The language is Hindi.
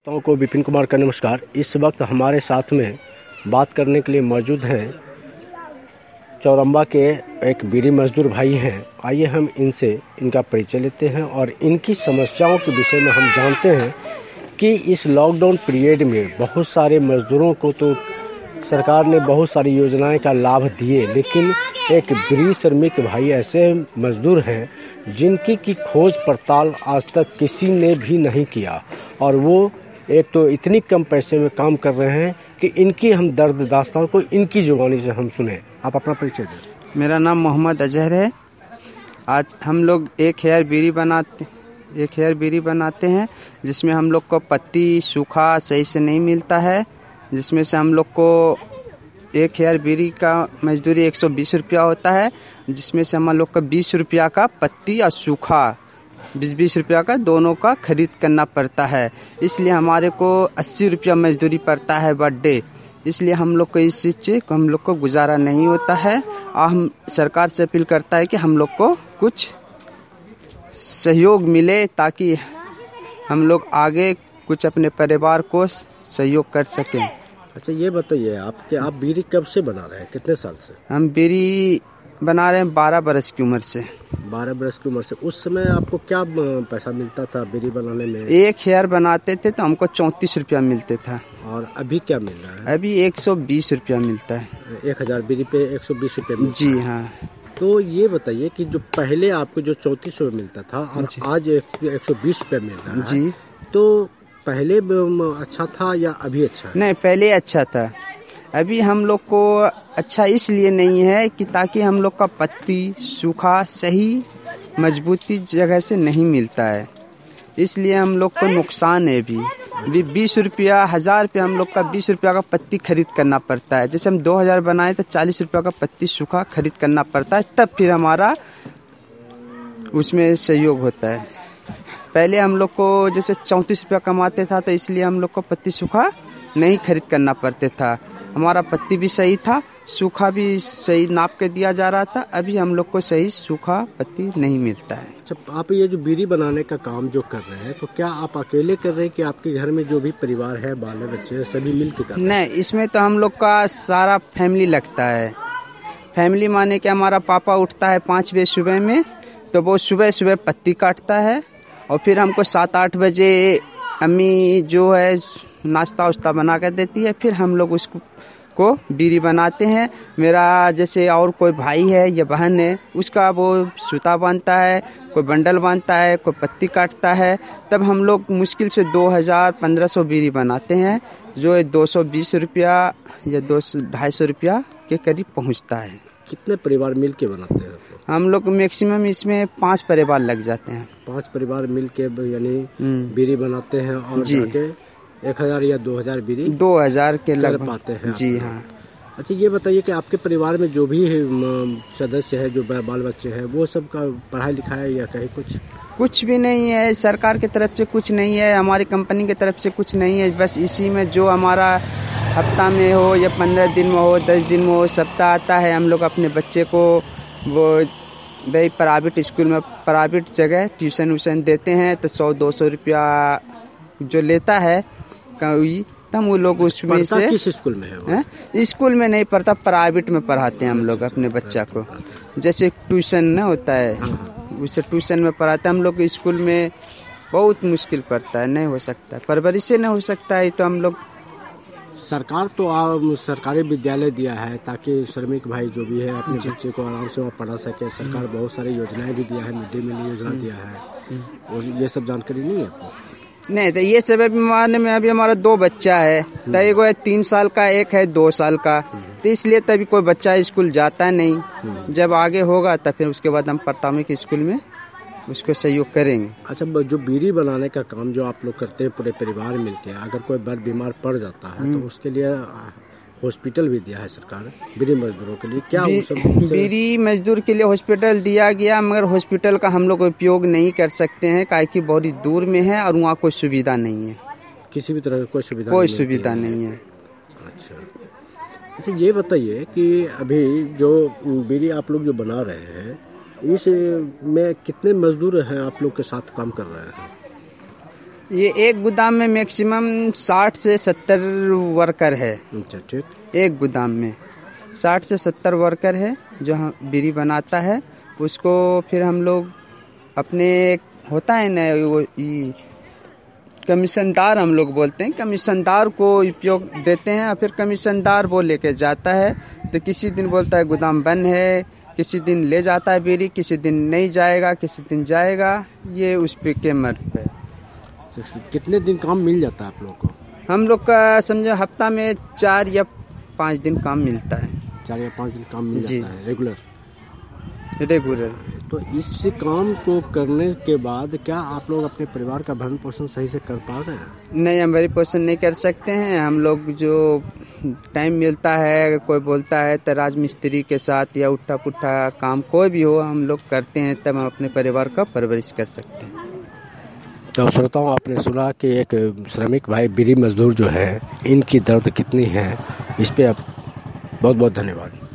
श्रोताओं को विपिन कुमार का नमस्कार। इस वक्त हमारे साथ में बात करने के लिए मौजूद हैं चौरंबा के एक बीड़ी मजदूर भाई हैं। आइए हम इनसे इनका परिचय लेते हैं और इनकी समस्याओं के विषय में हम जानते हैं कि इस लॉकडाउन पीरियड में बहुत सारे मजदूरों को तो सरकार ने बहुत सारी योजनाएं का लाभ दिए, लेकिन एक बीड़ी श्रमिक भाई ऐसे मजदूर हैं जिनकी की खोज पड़ताल आज तक किसी ने भी नहीं किया और वो एक तो इतनी कम पैसे में काम कर रहे हैं कि इनकी हम दर्द दास्तान को इनकी जुबानी से हम सुने। आप अपना परिचय दें। मेरा नाम मोहम्मद अजहर है। आज हम लोग एक हेयर बीड़ी बनाते हैं जिसमें हम लोग को पत्ती सूखा सही से नहीं मिलता है, जिसमें से हम लोग को एक हेयर बीड़ी का मजदूरी 120 रुपया होता है, जिसमें से हम लोग को 20 रुपया का पत्ती और सूखा 20 रुपया का दोनों का खरीद करना पड़ता है। इसलिए हमारे को 80 रुपया मजदूरी पड़ता है बर्थडे। इसलिए हम लोग को इस चीज़ से हम लोग को गुजारा नहीं होता है और हम सरकार से अपील करता है कि हम लोग को कुछ सहयोग मिले ताकि हम लोग आगे कुछ अपने परिवार को सहयोग कर सकें। अच्छा, ये बताइए आप बीड़ी कब से बना रहे हैं, कितने साल से? हम बीड़ी बना रहे हैं 12 बरस की उम्र से। 12 बरस की उम्र से। उस समय आपको क्या पैसा मिलता था बीड़ी बनाने में? एक हेयर बनाते थे तो हमको 34 रुपया मिलते था। और अभी क्या मिल रहा है? अभी 120 रुपया मिलता है। 1000 बीड़ी पे 120 रुपये? जी हाँ। तो ये बताइए कि जो पहले आपको जो 3400 मिलता था और आज 120 रुपये मिल रहा है जी, तो पहले अच्छा था या अभी अच्छा है? नहीं, पहले अच्छा था। अभी हम लोग को अच्छा इसलिए नहीं है कि ताकि हम लोग का पत्ती सूखा सही मजबूती जगह से नहीं मिलता है, इसलिए हम लोग को नुकसान है। अभी 20 रुपया 1000 रुपया हम लोग का 20 रुपया का पत्ती खरीद करना पड़ता है। जैसे हम 2000 बनाए तो 40 रुपया का पत्ती सूखा खरीद करना पड़ता है, तब फिर हमारा उसमें सहयोग होता है। पहले हम लोग को जैसे 34 रुपया कमाते था तो इसलिए हम लोग को पत्ती सूखा नहीं खरीद करना पड़ता था। हमारा पत्ती भी सही था, सूखा भी सही नाप के दिया जा रहा था। अभी हम लोग को सही सूखा पत्ती नहीं मिलता है। अच्छा, आप ये जो बीड़ी बनाने का काम जो कर रहे हैं तो क्या आप अकेले कर रहे हैं कि आपके घर में जो भी परिवार है, बाल बच्चे सभी मिल के कर रहे हैं? नहीं, इसमें तो हम लोग का सारा फैमिली लगता है। फैमिली माने कि हमारा पापा उठता है 5 बजे सुबह में, तो वो सुबह सुबह पत्ती काटता है और फिर हमको 7-8 बजे अम्मी जो है नाश्ता वास्ता बना कर देती है। फिर हम लोग उसको बीड़ी बनाते हैं। मेरा जैसे और कोई भाई है या बहन है, उसका वो सूता बांधता है, कोई बंडल बांधता है, कोई पत्ती काटता है। तब हम लोग मुश्किल से 2000-1500 बीड़ी बनाते हैं, जो 220 रुपया या 200-250 रुपया के करीब पहुंचता है। कितने परिवार मिल के बनाते हैं? हम लोग मैक्सिमम इसमें 5 परिवार लग जाते हैं। 5 परिवार मिल के यानी बीड़ी बनाते हैं और जी 1000 या 2000 बीड़ी 2000 के लगभग पाते हैं। जी हाँ। अच्छा, ये बताइए कि आपके परिवार में जो भी सदस्य है, जो बाल बच्चे हैं, वो सब का पढ़ाई लिखाई या कहीं कुछ भी नहीं है। सरकार की तरफ से कुछ नहीं है, हमारी कंपनी की तरफ से कुछ नहीं है। बस इसी में जो हमारा हफ्ता में हो या 15 दिन में हो, 10 दिन में हो, सप्ताह आता है, हम लोग अपने बच्चे को वो भाई प्राइवेट स्कूल में प्राइवेट जगह ट्यूशन व्यूशन देते हैं तो 100-200 रुपया जो लेता है कोई, तो हम वो लोग उसमें से। किस स्कूल में है? स्कूल में नहीं पढ़ता, प्राइवेट में पढ़ाते हैं हम लोग अपने बच्चा को। जैसे ट्यूशन ना होता है, उसे ट्यूशन में पढ़ाते हैं हम लोग। स्कूल में बहुत मुश्किल पड़ता है, नहीं हो सकता, परवरिश से नहीं हो सकता है। तो हम लोग सरकार तो सरकारी विद्यालय दिया है ताकि श्रमिक भाई जो भी है अपने बच्चे को आराम से वहाँ पढ़ा सके। सरकार बहुत सारी योजनाएं भी दिया है, मिड डे मील योजना दिया है, और ये सब जानकारी नहीं है आपको? नहीं, तो ये सब माने में अभी हमारा 2 बच्चा है, तो एक है 3 साल का, एक है 2 साल का, तो इसलिए तभी कोई बच्चा स्कूल जाता नहीं। जब आगे होगा तब फिर उसके बाद हम प्राथमिक स्कूल में उसको सहयोग करेंगे। अच्छा, जो बीड़ी बनाने का काम जो आप लोग करते हैं पूरे परिवार मिलके, अगर कोई बड़ बीमार पड़ जाता है तो उसके लिए हॉस्पिटल भी दिया है सरकार बीड़ी मजदूरों के लिए? क्या बीड़ी मजदूर के लिए हॉस्पिटल दिया गया, मगर हॉस्पिटल का हम लोग उपयोग नहीं कर सकते हैं, काहे कि बहुत दूर में है और वहाँ कोई सुविधा नहीं है। किसी भी तरह की कोई सुविधा नहीं है। अच्छा, ये बताइए कि अभी जो बीड़ी आप लोग जो बना रहे हैं, इस में कितने मजदूर हैं आप लोग के साथ काम कर रहे हैं? ये एक गोदाम में मैक्सिमम 60 से 70 वर्कर है। अच्छा, ठीक। एक गोदाम में 60 से 70 वर्कर है जो हम बीड़ी बनाता है। उसको फिर हम लोग अपने होता है ना वो कमीशनदार हम लोग बोलते हैं, कमीशनदार को उपयोग देते हैं और फिर कमीशनदार वो लेके जाता है। तो किसी दिन बोलता है गोदाम बंद है, किसी दिन ले जाता है बीड़ी, किसी दिन नहीं जाएगा, किसी दिन जाएगा। ये उस पे के मर्द पे। कितने दिन काम मिल जाता है आप लोग को? हम लोग का समझो हफ्ता में 4 या 5 दिन काम मिलता है। 4 या 5 दिन काम मिल जाता है रेगुलर। तो इस काम को करने के बाद क्या आप लोग अपने परिवार का भरण पोषण सही से कर पा रहे हैं? नहीं, हम भरण पोषण नहीं कर सकते हैं। हम लोग जो टाइम मिलता है, कोई बोलता है तो राज मिस्त्री के साथ या उठा पुट्ठा काम कोई भी हो हम लोग करते हैं, तब हम अपने परिवार का परवरिश कर सकते हैं। तो श्रोताओं, आपने सुना कि एक श्रमिक भाई बीड़ी मजदूर जो है, इनकी दर्द कितनी है। इस पे आप बहुत बहुत धन्यवाद।